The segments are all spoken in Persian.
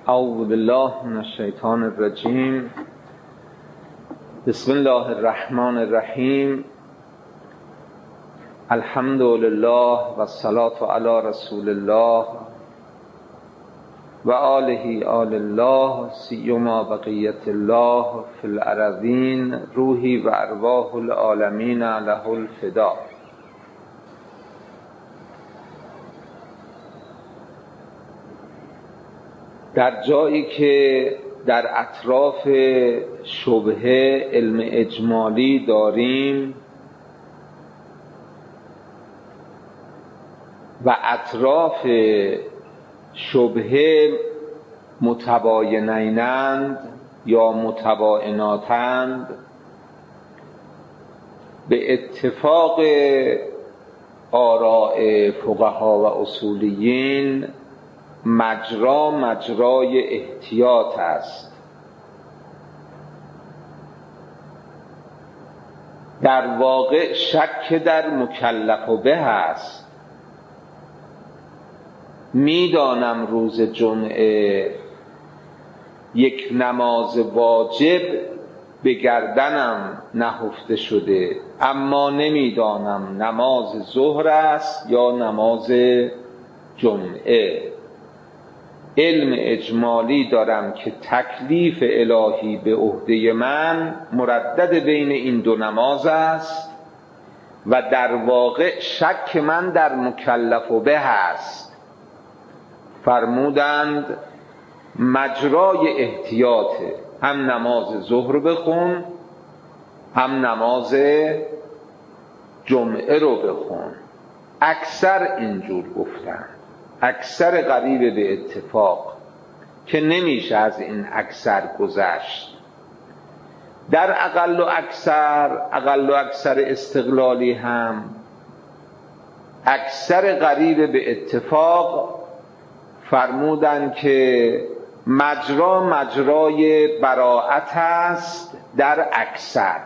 اعوذ بالله من الشیطان الرجیم. بسم الله الرحمن الرحیم. الحمد لله و الصلاة علی رسول الله و آله آل الله سیما بقیت الله فی الارضین روحی و ارواح العالمین له الفدا. در جایی که در اطراف شبهه علم اجمالی داریم و اطراف شبهه متباینینند یا متبایناتند، به اتفاق آراء فقها و اصولیین مجرای احتیاط است. در واقع شک در مکلف به است. میدانم روز جمعه یک نماز واجب به گردنم نهفته شده، اما نمیدانم نماز ظهر است یا نماز جمعه. علم اجمالی دارم که تکلیف الهی به عهده من مردد بین این دو نماز است و در واقع شک من در مکلف به است. فرمودند مجرای احتیاطه، هم نماز ظهر بخون هم نماز جمعه رو بخون. اکثر اینجور گفتن، اکثر قریب به اتفاق که نمیشه از این اکثر گذشت. در اقل و اکثر استقلالی هم اکثر قریب به اتفاق فرمودن که مجرای براءت است در اکثر.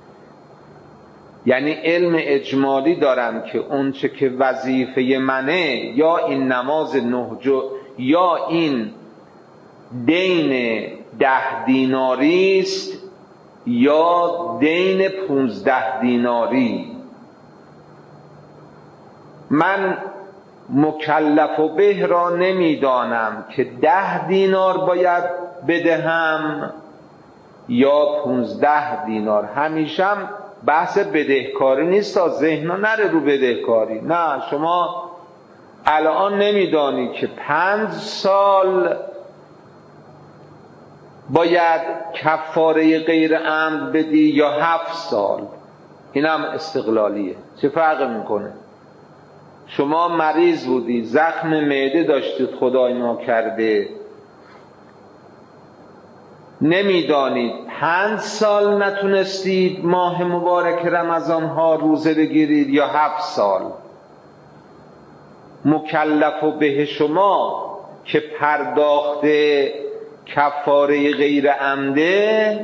یعنی علم اجمالی دارم که اون چه که وظیفه منه، یا این نماز نهج یا این دین 10 دیناری است یا دین 15 دیناری. من مکلف به را نمیدانم که 10 دینار باید بدهم یا 15 دینار. همیشم بحث بدهکاری نیست تا ذهنها نره رو بدهکاری. نه، شما الان نمیدانی که 5 سال باید کفاره غیر عمد بدی یا 7 سال. این هم استقلالیه. چه فرق میکنه؟ شما مریض بودی، زخم معده داشتید خدای ناکرده، نمیدانید 5 سال نتونستید ماه مبارک رمضان ها روزه بگیرید یا 7 سال. مکلف به شما که پرداخت کفاره غیر عمده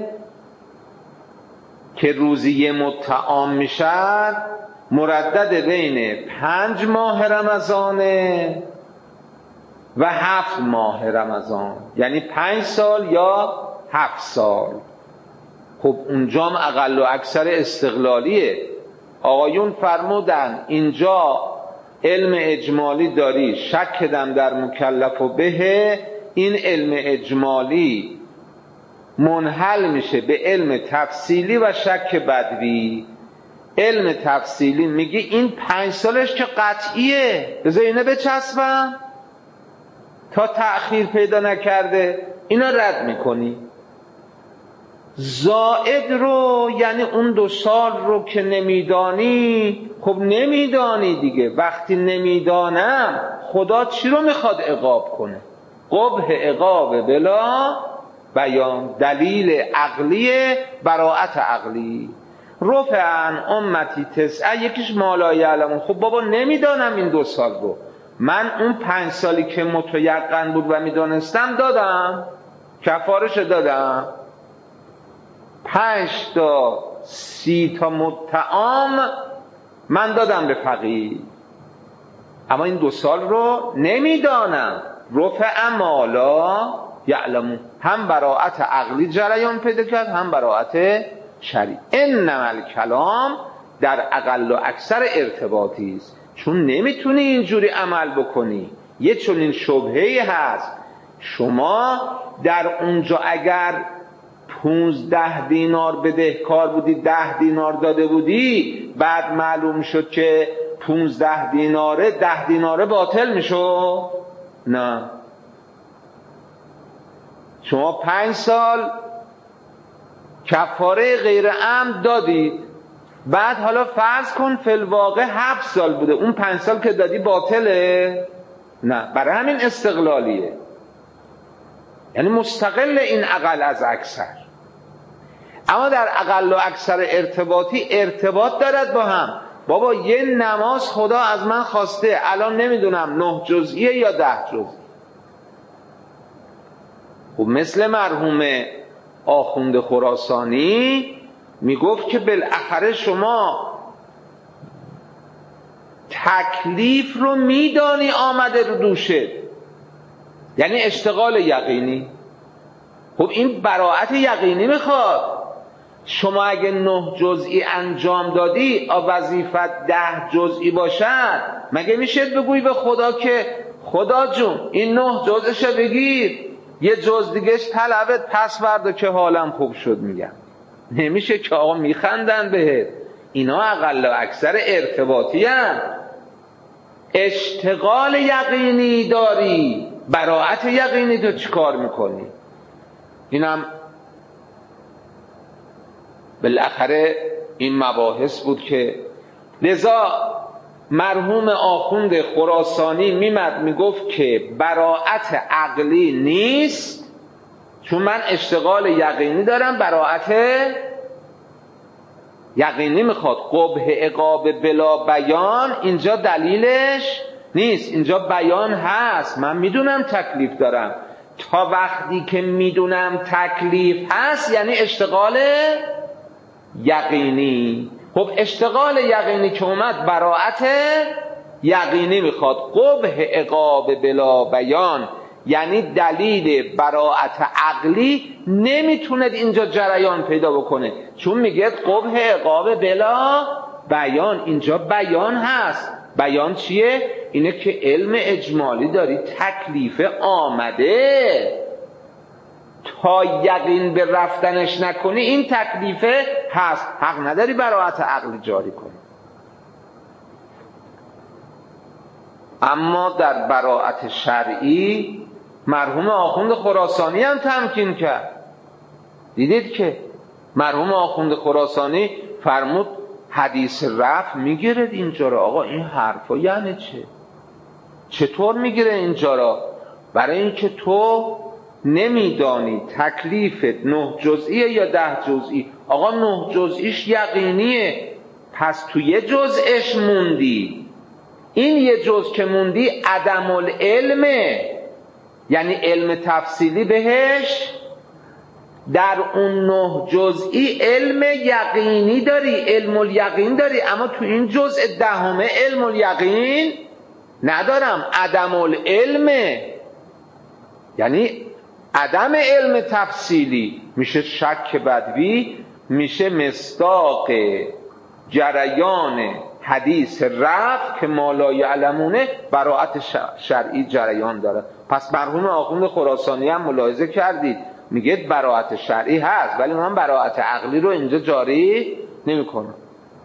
که روزی مطعام میشد مردد بین 5 ماه رمضانه و 7 ماه رمضان، یعنی 5 سال یا 7 سال. خب اونجام اقل و اکثر استقلالیه. آقایون فرمودن اینجا علم اجمالی داری، شک دم در مکلف و به. این علم اجمالی منحل میشه به علم تفصیلی و شک بدوی. علم تفصیلی میگه این 5 سالش که قطعیه، بذار اینه بچسبم تا تأخیر پیدا نکرده، اینا رد میکنی. زائد رو، یعنی اون 2 سال رو که نمیدانی، خب نمیدانی دیگه. وقتی نمیدانم خدا چی رو میخواد عقاب کنه؟ قبح عقاب بلا بیان، دلیل عقلی براءت عقلی. رفعن امتی 9، یکیش مالا یعلمون. خب بابا نمیدانم این 2 سال رو، من اون 5 سالی که متیقن بود و میدانستم دادم، کفارش دادم. 5 تا 30 تا مطعام من دادم به فقیر، اما این 2 سال رو نمیدانم. رفع مالا یعلمون. هم براءت عقلی جریان پیدا کرد، هم براءت شرعی. انما الکلام در اقل و اکثر ارتباطی است، چون نمیتونی اینجوری عمل بکنی. یه چنین شبهه‌ای هست، شما در اونجا اگر 15 دینار بدهکار بودی، 10 دینار داده بودی، بعد معلوم شد که 15 دیناره 10 دیناره باطل میشو؟ نه. شما 5 سال کفاره غیر عمد دادید، بعد حالا فرض کن فی الواقع 7 سال بوده، اون 5 سال که دادی باطله؟ نه. برای همین استقلالیه، یعنی مستقل این اقل از اکثر. اما در اقل و اکثر ارتباطی ارتباط دارد با هم. بابا یه نماز خدا از من خواسته، الان نمیدونم 9 جزئیه یا 10 جزئی. خب مثل مرحوم آخوند خراسانی میگفت که بالاخره شما تکلیف رو میدانی آمده رو دوشه، یعنی اشتغال یقینی. خب این براءت یقینی میخواد. شما اگه 9 جزئی انجام دادی، وظیفت 10 جزئی باشد، مگه میشه بگویی به خدا که خدا جون این 9 جزئشو بگیر، یه جز دیگهش طلبت پس وردا که حالم خوب شد؟ میگم نمیشه که آقا میخندن بهت. اینا اقل و اکثر ارتباطی هست. اشتغال یقینی داری، براءت یقینی تو چیکار میکنی؟ اینم بالاخره این مباحث بود که لذا مرحوم آخوند خراسانی میمد میگفت که براءت عقلی نیست، چون من اشتغال یقینی دارم، براءت یقینی میخواد. قبح عقاب بلا بیان اینجا دلیلش نیست، اینجا بیان هست. من میدونم تکلیف دارم، تا وقتی که میدونم تکلیف هست یعنی اشتغال یقینی. خب اشتغال یقینی که اومد براءت یقینی میخواد. قبح عقاب بلا بیان یعنی دلیل براءت عقلی نمیتونه اینجا جریان پیدا بکنه، چون میگه قبح عقاب بلا بیان. اینجا بیان هست. بیان چیه؟ اینه که علم اجمالی داری، تکلیف آمده، تا یقین به رفتنش نکنی این تکلیفه هست، حق نداری براءت عقلی جاری کنی. اما در براءت شرعی مرحوم آخوند خراسانی هم تمکین کرد. دیدید که مرحوم آخوند خراسانی فرمود حدیث رفع میگیره اینجا را. آقا این حرفا یعنی چطور میگیره اینجا را؟ برای اینکه تو نمیدانی تکلیفت 9 جزئیه یا 10 جزئی. آقا 9 جزئیش یقینیه، پس تو یه جزئش موندی. این یه جزء که موندی عدم العلمه، یعنی علم تفصیلی بهش. در اون 9 جزئی علم یقینی داری، علم الیقین داری، اما تو این جزء 10 علم الیقین ندارم، عدم العلمه، یعنی عدم علم تفصیلی. میشه شک بدوی، میشه مصداق جریان حدیث رفع که ما لا یعلمونه براءت شرعی جریان داره. پس مرحوم آخوند خراسانی هم ملاحظه کردید میگه براءت شرعی هست، ولی من براءت عقلی رو اینجا جاری نمی کنم.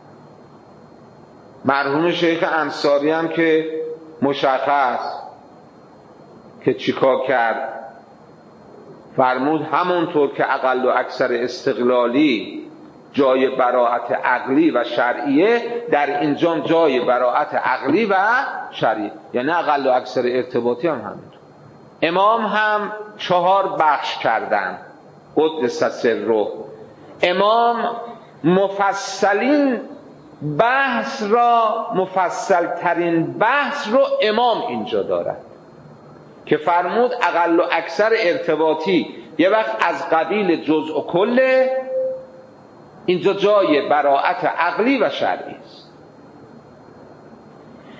مرحوم شیخ انصاری هم که مشخص که چیکار کرد، فرمود همونطور که اقل و اکثر استقلالی جای براءت عقلی و شرعیه، در اینجا جای براءت عقلی و شرعی، یعنی اقل و اکثر ارتباطی هم همینطور. امام هم 4 بخش کردن قدس سره. امام مفصلین بحث را، مفصل ترین بحث رو امام اینجا دارد که فرمود اقل و اکثر ارتباطی یه وقت از قبیل جزء و کله، اینجا جای براءت عقلی و شرعی است.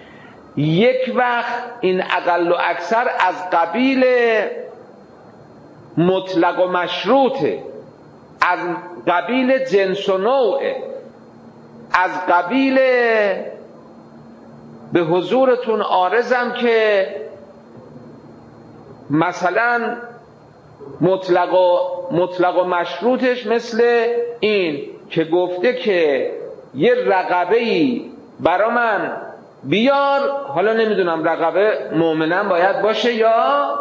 یک وقت این اقل و اکثر از قبیل مطلق و مشروطه، از قبیل جنس و نوعه، از قبیل به حضورتون عارضم که مثلا مطلق و مشروطش مثل این که گفته که یه رقبه‌ای برا من بیار، حالا نمیدونم رقبه مؤمنن باید باشه یا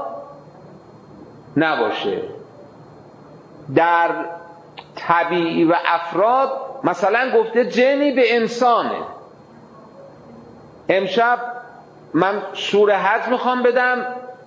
نباشه. در طبیعی و افراد مثلا گفته جنی به انسانه. امشب من سوره حج میخوام بدم،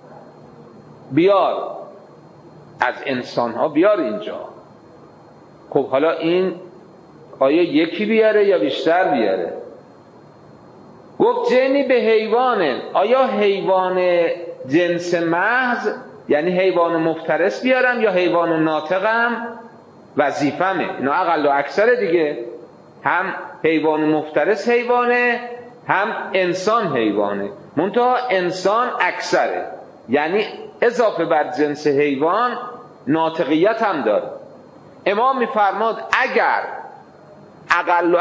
بیار از انسان ها بیار اینجا. خب حالا این آیا یکی بیاره یا بیشتر بیاره؟ گفت جنی به حیوانه، آیا حیوان جنس محض یعنی حیوان مفترس بیارم یا حیوان ناطقم وظیفمه؟ اینا اقل و اکثر دیگه، هم حیوان مفترس حیوانه هم انسان حیوانه، منتها انسان اکثره، یعنی اضافه بر جنس حیوان ناطقیت هم داره. امام میفرماد اگر اقل و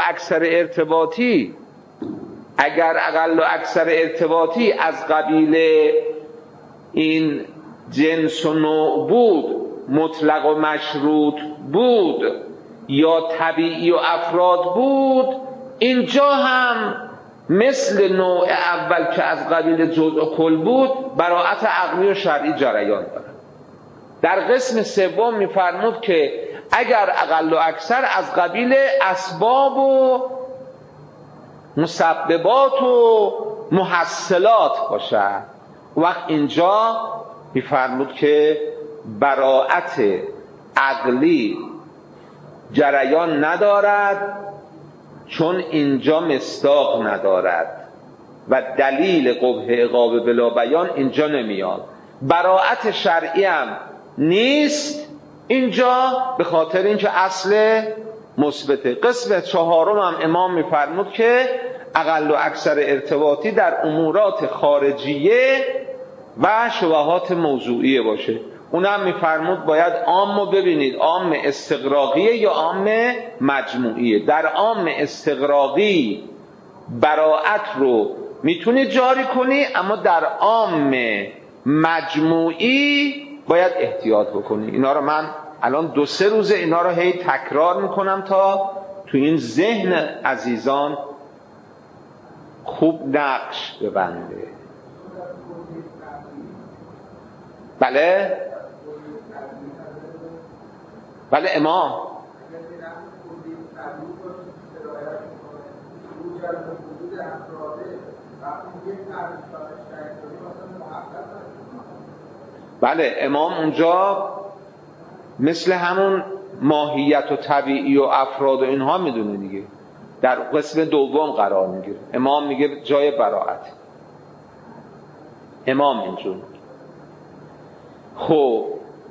اکثر ارتباطی از قبیل این جنس و نوع بود، مطلق و مشروط بود یا طبیعی و افراد بود، اینجا هم مثل نوع اول که از قبیل جزء و کل بود براءت عقلی و شرعی جریان داره. در قسم سوم میفرمود که اگر اقل و اکثر از قبیل اسباب و مسببات و محصلات باشد، وقت اینجا میفرمود که براءت عقلی جریان ندارد، چون اینجا مصداق ندارد و دلیل قبح عقاب بلا بیان اینجا نمیاد. براءت شرعی هم نیست اینجا، به خاطر اینکه اصل مثبته. قسم چهارم هم امام میفرمود که اقل و اکثر ارتباطی در امورات خارجیه و شبهات موضوعیه باشه. اونم میفرمود باید عام رو ببینید، عام استغراقیه یا عام مجموعیه. در عام استغراقی براءت رو میتونی جاری کنی، اما در عام مجموعی باید احتیاط بکنی. اینا رو من الان 2-3 روزه اینا رو هی تکرار میکنم تا تو این ذهن عزیزان خوب نقش ببنده. بله امام بله امام اونجا مثل همون ماهیت و طبیعی و افراد و اینها میدونه دیگه، در قسم دوم قرار میگیره. امام میگه جای براءت، امام اینجور. خب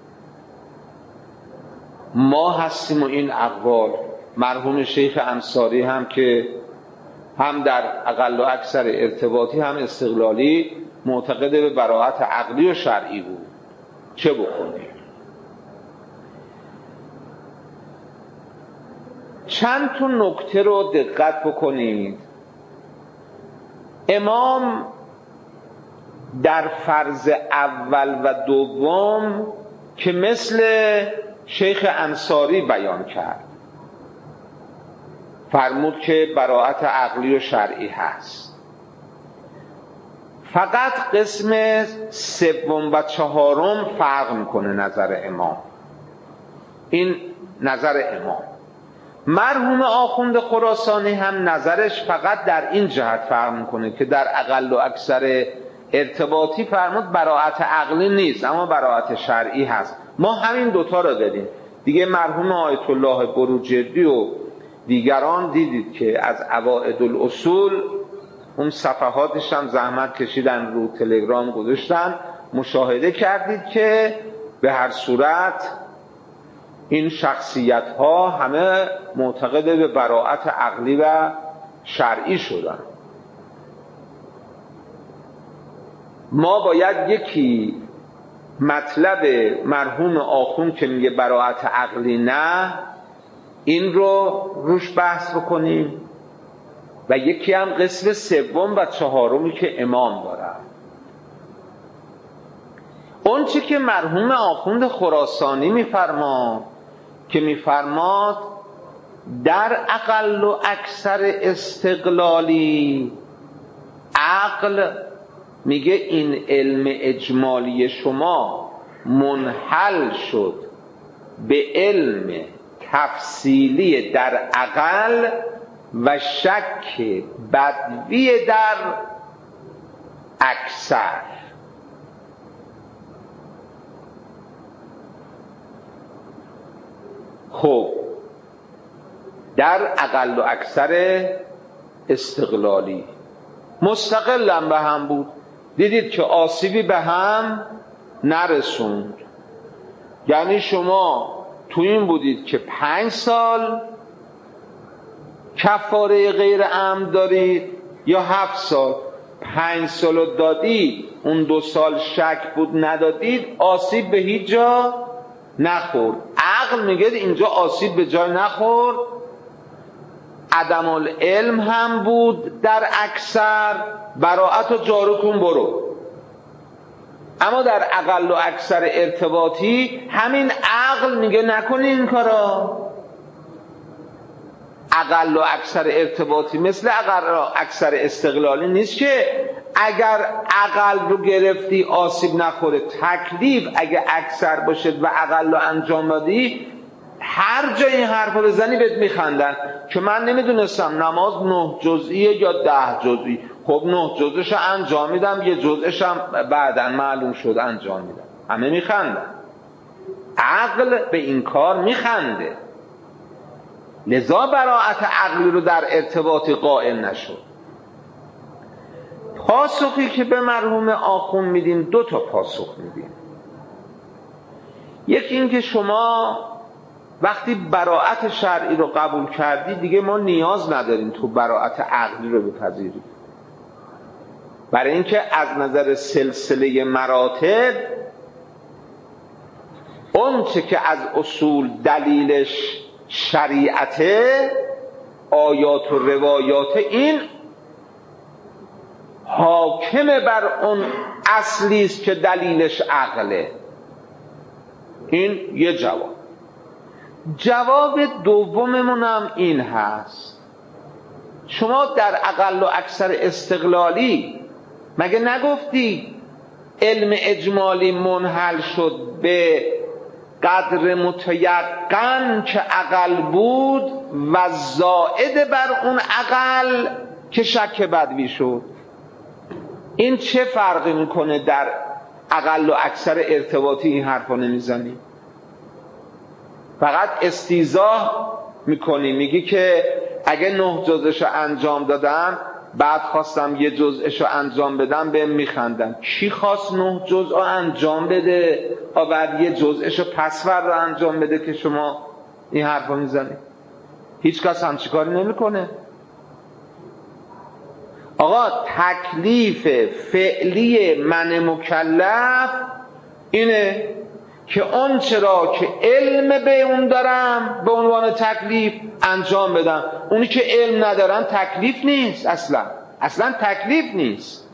ما هستیم و این اقوال مرحوم شیخ انصاری هم که هم در اقل و اکثر ارتباطی هم استقلالی معتقد به براءت عقلی و شرعی بود. چه بکنیم؟ چند تا نکته رو دقت بکنید. امام در فرض اول و دوم که مثل شیخ انصاری بیان کرد، فرمود که براءت عقلی و شرعی هست. فقط قسم سوم و چهارم فرق میکنه نظر امام. این نظر امام. مرحوم آخوند خراسانی هم نظرش فقط در این جهت فرق میکنه که در اقل و اکثر ارتباطی فرمود براءت عقلی نیست اما براءت شرعی هست. ما همین دوتا رو دادیم دیگه. مرحوم آیت الله بروجردی و دیگران دیدید که از عوائد الاصول اون صفحاتش هم زحمت کشیدن رو تلگرام گذاشتن، مشاهده کردید که به هر صورت این شخصیت ها همه معتقد به براءت عقلی و شرعی شدن. ما باید یکی مطلب مرحوم آخوند که میگه براءت عقلی نه، این رو روش بحث بکنیم و یکی هم قسم سوم و چهارمی که امام داره. اون چی که مرحوم آخوند خراسانی میفرماد در اقل و اکثر استقلالی عقل، میگه این علم اجمالی شما منحل شد به علم تفصیلی در اقل و شک بدوی در اکثر. خب در اقل و اکثر استقلالی مستقلم به هم بود، دیدید که آسیبی به هم نرسوند. یعنی شما تو این بودید که 5 سال کفاره غیر عمد دارید یا 7 سال. 5 سال رو دادید، اون 2 سال شک بود ندادید، آسیب به هیچ جا نخورد. عقل میگه اینجا آسیب به جای نخورد، عدم العلم هم بود در اکثر، براءت و جارو کن برو. اما در اقل و اکثر ارتباطی همین عقل میگه نکنی این کارا. اقل و اکثر ارتباطی مثل اقل و اکثر استقلالی نیست که اگر اقل رو گرفتی آسیب نخوره. تکلیف اگه اکثر باشد و اقل رو انجام دادی، هر جای این حرف رو بزنی بهت میخندن که من نمیدونستم نماز 9 جزئیه یا 10 جزئی. خب 9 جزءش انجام میدم، یه جزءش هم بعداً معلوم شد انجام میدم. همه میخندن. عقل به این کار میخنده، لذا براءت عقلی رو در ارتباط قائل نشد. پاسخی که به مرحوم آخوند میدیم 2 تا پاسخ میدیم. یکی این که شما وقتی براءت شرعی رو قبول کردی دیگه ما نیاز نداریم تو براءت عقلی رو بپذیریم، برای اینکه از نظر سلسله مراتب اون چه که از اصول دلیلش شریعته، آیات و روایات، این حاکم بر اون اصلی است که دلیلش عقله. این یه جواب. جواب دوممون هم این هست، شما در اقل و اکثر استقلالی مگه نگفتی علم اجمالی منحل شد به قدر متیقن که اقل بود و زائد بر اون اقل که شک بدوی شد؟ این چه فرقی میکنه در اقل و اکثر ارتباطی این حرفا نمیزنی؟ فقط استیضاح میکنی، میگی که اگه 9 جزءشو انجام دادم بعد خواستم یه جزءشو انجام بدم بهم میخندن. کی خواست 9 جزء انجام بده بعد یه جزءشو پسور رو انجام بده که شما این حرفا میزنی؟ هیچ کس همچی کاری نمیکنه. آقا تکلیف فعلی من مکلف اینه که اون چرا که علم به اون دارم به عنوان تکلیف انجام بدم. اونی که علم ندارن تکلیف نیست، اصلا تکلیف نیست.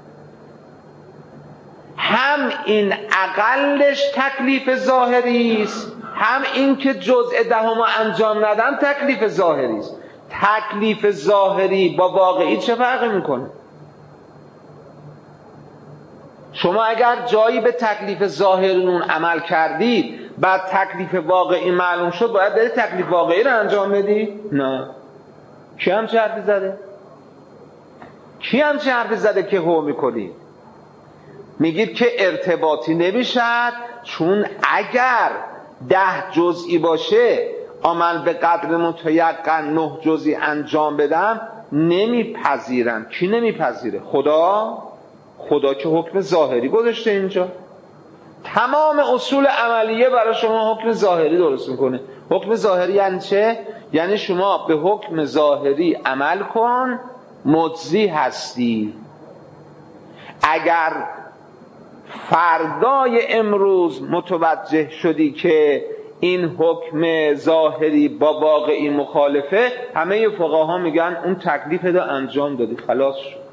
هم این اقلش تکلیف ظاهری است، هم این که جزء دهم انجام ندم تکلیف ظاهری است. تکلیف ظاهری با واقعی چه فرقی میکنه؟ شما اگر جایی به تکلیف ظاهرون عمل کردید بعد تکلیف واقعی معلوم شد، باید بری تکلیف واقعی رو انجام بدی؟ نه. کی هم چه حرفی زده که هو میکنید؟ میگید که ارتباطی نمیشد چون اگر 10 جزئی باشه عمل به قدر متیقن 9 جزئی انجام بدم نمیپذیرن. کی نمیپذیره؟ خدا که حکم ظاهری گذاشته اینجا. تمام اصول عملیه برای شما حکم ظاهری درست میکنه. حکم ظاهری یعنی چه؟ یعنی شما به حکم ظاهری عمل کن، مجزی هستی. اگر فردای امروز متوجه شدی که این حکم ظاهری با واقعی مخالفه، همه فقها میگن اون تکلیف رو انجام دادی، خلاص شد.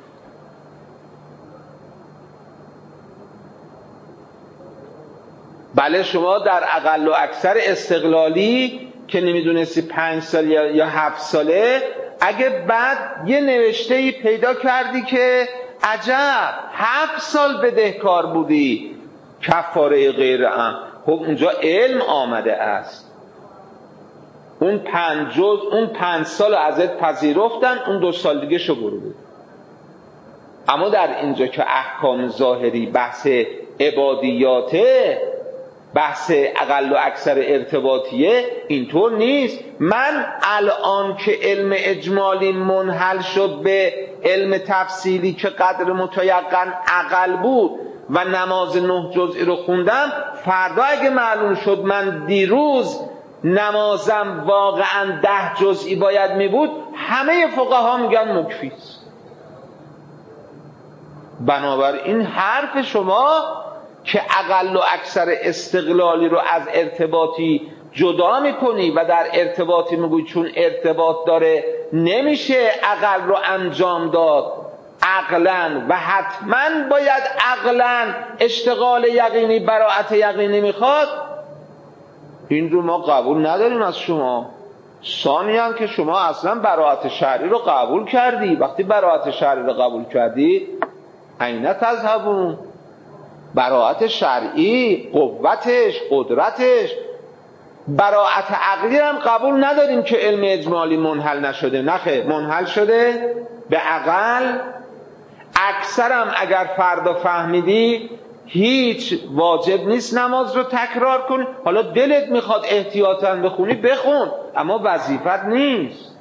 بله شما در اقل و اکثر استقلالی که نمیدونستی 5 سال یا 7 ساله، اگه بعد یه نوشته‌ای پیدا کردی که عجب 7 سال بدهکار بودی کفاره غیر عمد، خب اونجا علم آمده است، اون 5 سال ازت پذیرفتن، اون 2 سال دیگه شو برو. اما در اینجا که احکام ظاهری بحث عبادیاته، بحث اقل و اکثر ارتباطیه، اینطور نیست. من الان که علم اجمالی منحل شد به علم تفصیلی که قدر متیقن اقل بود و نماز 9 جزئی رو خوندم، فردا اگه معلوم شد من دیروز نمازم واقعا 10 جزئی باید می بود، همه فقها میگن مکفیست. بنابراین حرف شما که اقل و اکثر استقلالی رو از ارتباطی جدا میکنی و در ارتباطی میگوی چون ارتباط داره نمیشه اقل رو انجام داد عقلاً و حتماً باید عقلاً اشتغال یقینی براءت یقینی میخواد، این رو ما قبول نداریم از شما. ثانیاً که شما اصلا براءت شرعی رو قبول کردی، وقتی براءت شرعی رو قبول کردی عین تذهبون، براءت شرعی قوتش قدرتش، براءت عقلی هم قبول نداریم که علم اجمالی منحل نشده، نخه منحل شده به عقل. اکثرم اگر فردا فهمیدی هیچ واجب نیست نماز رو تکرار کن، حالا دلت میخواد احتیاطاً بخونی بخون، اما وظیفت نیست،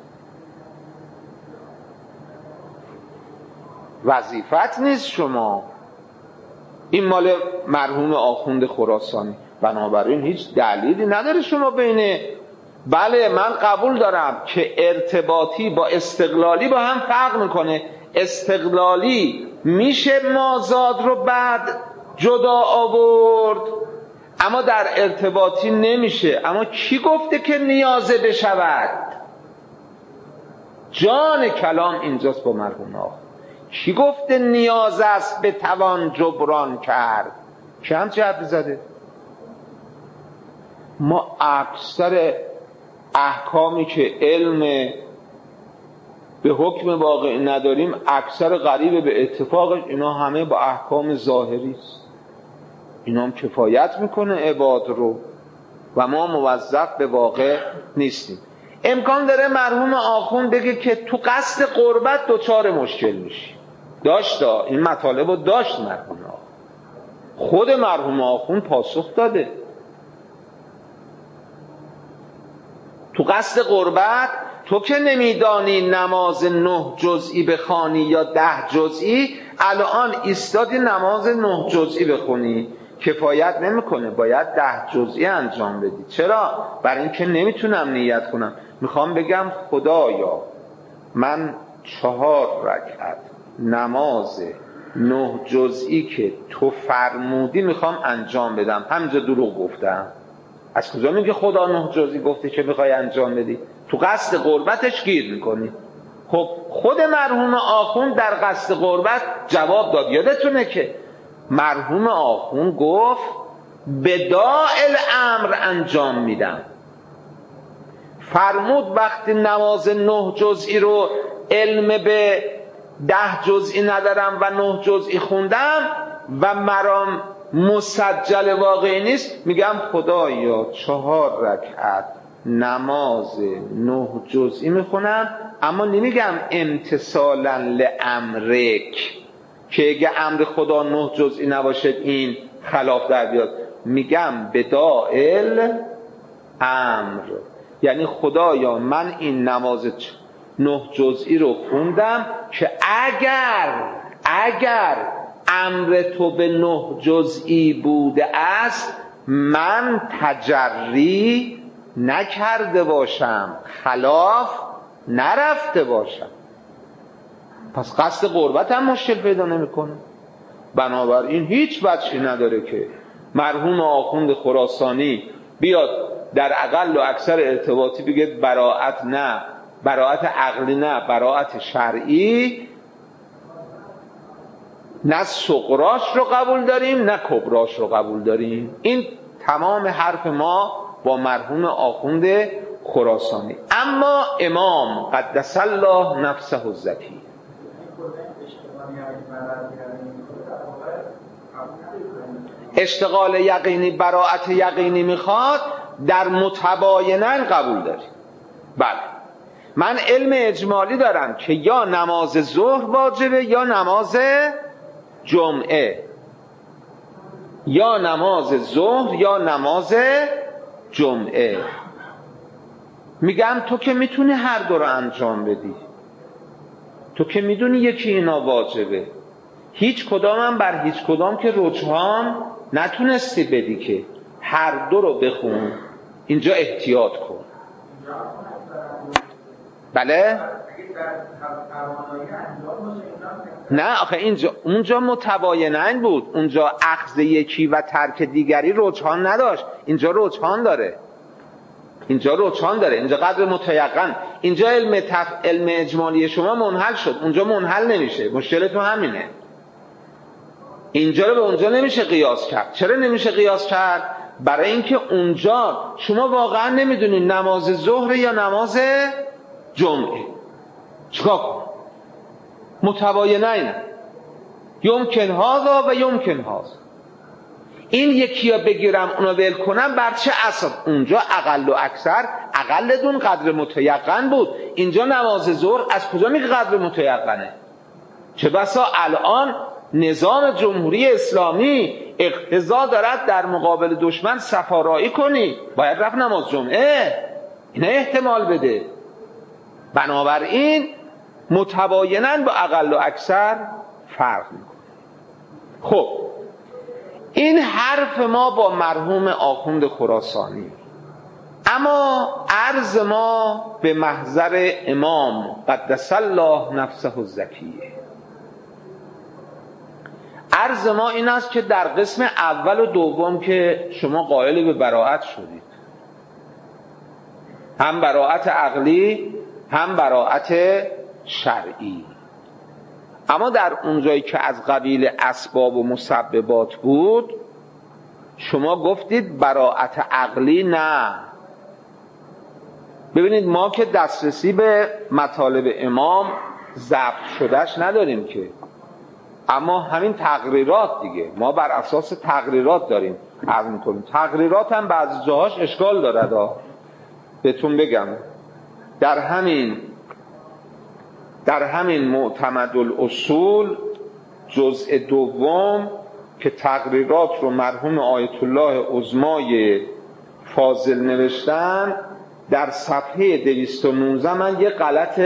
وظیفت نیست شما. این مال مرحوم آخوند خراسانی. بنابراین هیچ دلیلی نداره شما بین، بله من قبول دارم که ارتباطی با استقلالی با هم فرق میکنه، استقلالی میشه مازاد رو بعد جدا آورد اما در ارتباطی نمیشه. اما کی گفته که نیازه بشود؟ جان کلام اینجاست با مرحوم آخوند. کی گفته نیاز است به توان جبران کرد؟ کی همچه حرفی زده؟ ما اکثر احکامی که علم به حکم واقعی نداریم، اکثر قریب به اتفاق اینا همه با احکام ظاهری است. اینا هم کفایت میکنه عباد رو و ما موظف به واقع نیستیم. امکان داره مرحوم آخوند بگه که تو قصد قربت دچار مشکل میشی. داشتا این مطالب رو داشت مرحوم آخوند، خود مرحوم آخوند پاسخ داده. تو قصد قربت تو که نمیدانی نماز 9 جزئی بخوانی یا 10 جزئی، الان ایستادی نماز 9 جزئی بخونی، کفایت نمیکنه، باید 10 جزئی انجام بدی. چرا؟ برای اینکه نمیتونم نیت کنم، میخوام بگم خدایا من 4 رکعت نماز 9 جزئی که تو فرمودی میخوام انجام بدم. همینجا دروغ گفتم؟ از کجا میگه خدا 9 جزئی گفته که میخوای انجام بدی؟ تو قصد قربتش گیر میکنی. خب خود مرحوم آخوند در قصد قربت جواب داد. یادتونه که مرحوم آخوند گفت بداء الامر انجام میدم. فرمود وقتی نماز 9 جزئی رو علم به 10 جزئی ندارم و 9 جزئی خوندم و مرام مسجل واقعی نیست، میگم خدایا 4 رکعت نماز 9 جزئی میخونم، اما نمیگم امتثالا لامرک که اگه امر خدا 9 جزئی نباشد این خلاف در بیاد، میگم بدائل امر، یعنی خدایا من این نماز 9 جزئی رو خوندم که اگر امر تو به 9 جزئی بوده است من تجری نکرده باشم، خلاف نرفته باشم. پس قصد قربت هم مشکل پیدا نمیکنه. بنابراین هیچ وجهی نداره که مرحوم آخوند خراسانی بیاد در اقل و اکثر ارتباطی بگه براءت نه، براءت عقلی نه، براءت شرعی، نه صغراش رو قبول داریم نه کبراش رو قبول داریم. این تمام حرف ما با مرحوم آخوند خراسانی. اما امام قدس الله نفسه الزکی اشتغال یقینی، براءت یقینی میخواد، در متباینن قبول داریم. بله، من علم اجمالی دارم که یا نماز ظهر واجبه یا نماز جمعه، یا نماز ظهر یا نماز جمعه. میگم تو که میتونی هر دو رو انجام بدی، تو که میدونی یکی اینا واجبه، هیچ کدام هم بر هیچ کدام که رجحان نتونستی بدی که هر دو رو بخون. اینجا احتیاط کن. بله؟ نه آخه اونجا متباینن بود، اونجا اخذ یکی و ترک دیگری رجحان نداشت، اینجا رجحان داره، اینجا رجحان داره، اینجا قدر متیقن. اینجا علم اجمالی شما منحل شد، اونجا منحل نمیشه. مشکلتون همینه، اینجا رو به اونجا نمیشه قیاس کرد. چرا نمیشه قیاس کرد؟ برای اینکه اونجا شما واقعا نمیدونید نماز ظهر یا نماز جمعه، چیکار کن؟ متباینه، یمکن هذا و یمکن هذا. این یکی ها بگیرم اونا ول کنم، بر چه اساس؟ اونجا اقل و اکثر، اقل دون قدر متیقن بود، اینجا نماز ظهر از کجا میگه قدر متیقنه؟ چه بسا الان نظام جمهوری اسلامی اقتضا دارد در مقابل دشمن صفارایی کنی، باید رفت نماز جمعه، اینا احتمال بده. بنابراین متباینن با اقل و اکثر فرق میکنه. خب این حرف ما با مرحوم آخوند خراسانی. اما عرض ما به محضر امام قدس الله نفسه الزکیه، عرض ما این است که در قسم اول و دوم که شما قائل به براءت شدید، هم براءت عقلی هم براءت شرعی، اما در اونجایی که از قبیل اسباب و مسببات بود شما گفتید براءت عقلی نه. ببینید ما که دسترسی به مطالب امام ضبط شدهش نداریم که، اما همین تقریرات دیگه، ما بر اساس تقریرات داریم عرض میکنیم. تقریرات هم بعضی جاهاش اشکال دارد. بهتون بگم در همین معتمد الاصول جزء دوم که تقریرات رو مرحوم آیت الله عظمای فاضل نوشتن، در صفحه 219 من یه غلط،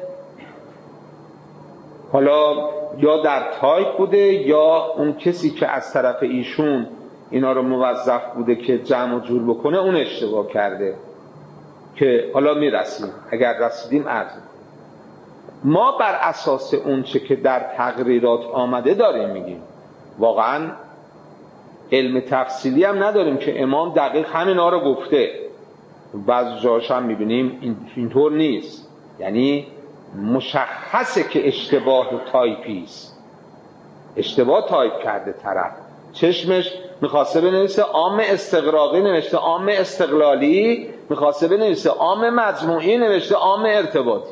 حالا یا در تایپ بوده یا اون کسی که از طرف ایشون اینا رو موظف بوده که جمع و جور بکنه اون اشتباه کرده، که حالا میرسیم، اگر رسیدیم عرض. ما بر اساس اون چه که در تقریرات آمده داریم میگیم، واقعا علم تفصیلی هم نداریم که امام دقیق همینا رو گفته. بعضی جاهاش هم میبینیم اینطور نیست، یعنی مشخصه که اشتباه تایپی است، اشتباه تایپ کرده طرف، چشمش میخواسته بنویسه عام استغراقی نوشته عام استقلالی، میخواسته بنویسه عام مجموعی نوشته عام ارتباطی.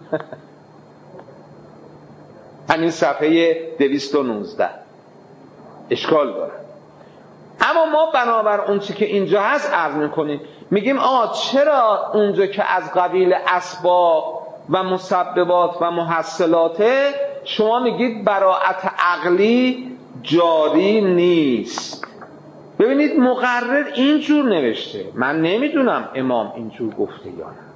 همین صفحه 219 اشکال داره. اما ما بنابر اون چی که اینجا هست عرض میکنیم، میگیم چرا اونجا که از قبیل اسباب و مسببات و محصلاته شما میگید براءت عقلی جاری نیست؟ ببینید مقرر اینجور نوشته، من نمیدونم امام اینجور گفته یا نه.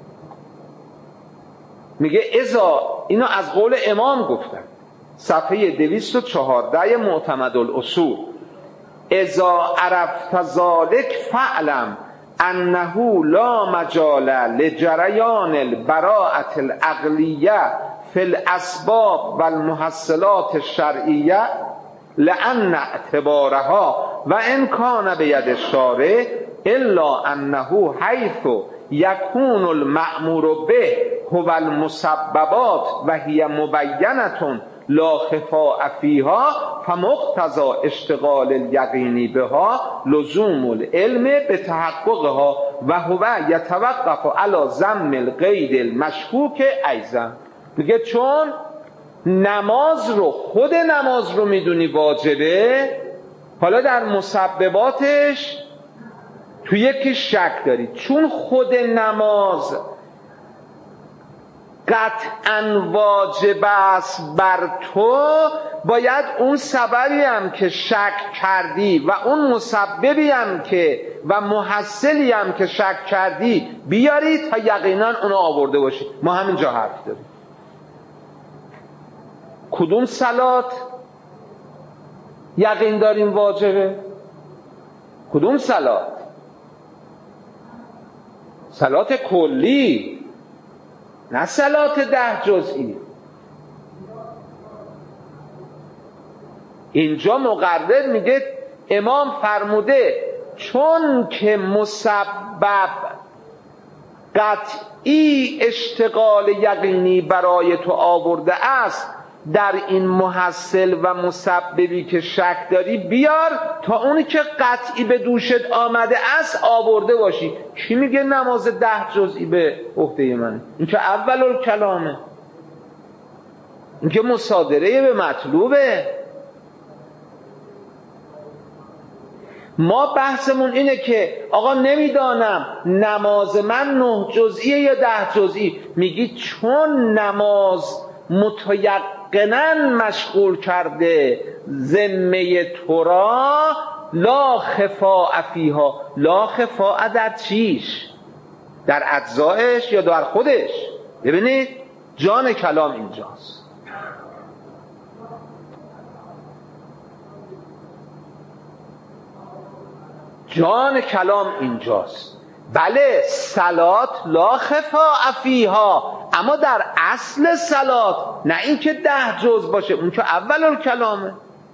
میگه اینو از قول امام گفتن، صفحه 214 معتمد الاصول، اذا عرفت ذلك فاعلم انه لا مجال لجریان البراءة العقلیه فی الاسباب والمحصلات الشرعیه لأن اعتبارها و ان کان بید الشارع الا انه حیث یکون المأمور به هو المسببات و هی مبینة لا خفاء فیها فمقتضى اشتغال الیقین بها لزوم العلم بتحققها و هو یتوقف علی ضم القید المشکوک ایضا. میگه چون خود نماز رو میدونی واجبه، حالا در مسبباتش تو یکی شک داری، چون خود نماز قطعاً واجب است بر تو، باید اون سببی هم که شک کردی و اون مسببی هم که و محصلی هم که شک کردی بیاری تا یقینا اونو آورده باشی. ما همینجا حرف داریم. کدوم صلات یقین داریم واجبه؟ کدوم صلات؟ صلات کلی، نه صلات 10 جزئی. اینجا مقرر میگه امام فرموده چون که مسبب قطعی اشتغال یقینی برای تو آورده است، در این محصل و مسببی که شک داری بیار تا اونی که قطعی به دوشت آمده است آورده باشی. کی میگه نماز 10 جزئی به عهده من؟ این که اول الکلامه، این که مصادره به مطلوبه. ما بحثمون اینه که آقا نمیدانم نماز من 9 جزئیه یا 10 جزئی. میگی چون نماز متیقناً مشغول کرده ذمه تو را، لا خفاء فیها. لا خفاء در چیش؟ در اجزایش یا در خودش؟ ببینید جان کلام اینجاست. جان کلام اینجاست. بله صلات لا خفاء فیها، اما در اصل صلات، نه اینکه 10 جز باشه، اون که اول الکلامه.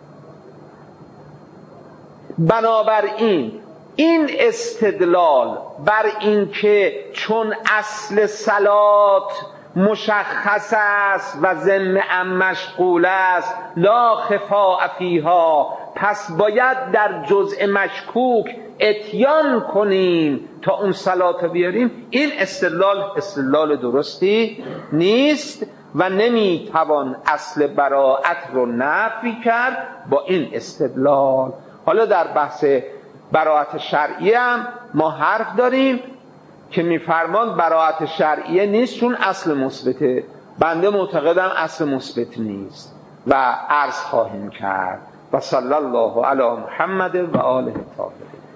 بنابراین این استدلال بر این که چون اصل صلات مشخص است و ذمه ام مشغول است لا خفاء فیها، پس باید در جزء مشکوک اتیان کنیم تا اون صلات بیاریم، این استدلال درستی نیست و نمیتوان اصل براءت رو نفی کرد با این استدلال. حالا در بحث براءت شرعی هم ما حرف داریم که میفرمان براءت شرعیه نیست چون اصل مثبته. بنده معتقدم اصل مثبت نیست و عرض خواهیم کرد. و صلی الله علی محمد و آله الطاهرین.